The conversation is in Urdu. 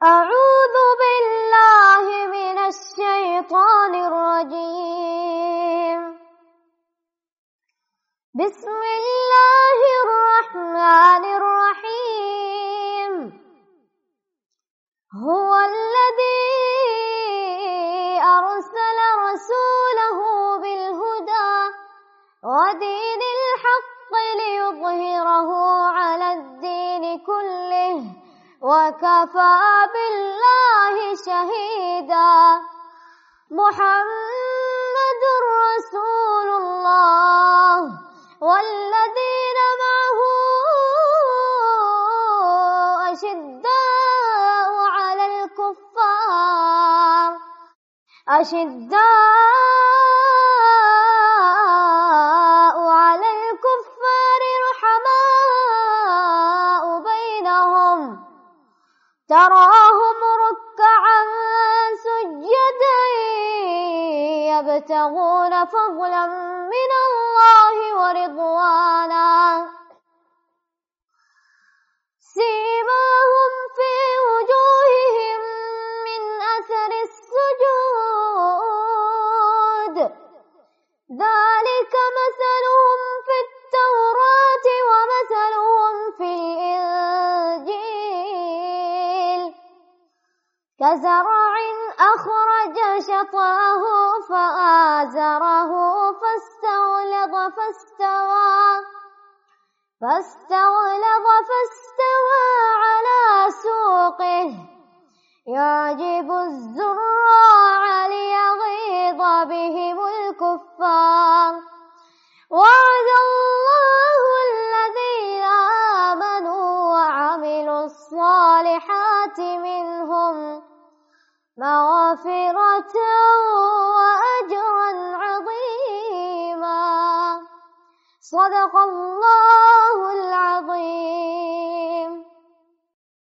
أعوذ بالله من الشيطان الرجيم. بسم الله الرحمن الرحيم. هو الذي أرسل رسوله بالهدى ودين الحق ليظهره على الدين كله وكفى بالله شهيدا. محمد رسول الله والذين معه أشداء على الكفار رحماء بينهم تراهم ركعا سجدا يبتغون فضلا من الله ورضوانا سيماهم في وجوههم من أثر السجود ذلك مثلهم في التوراة ومثلهم في الإنجيل كزرع أخرج شطأه فآزره فاستوى على سوقه يعجب الزراع ليغيظ بهم الكفار. وعد الله الذين آمنوا وعملوا الصالحات منهم مغفرة وأجرا عظيما. صدق الله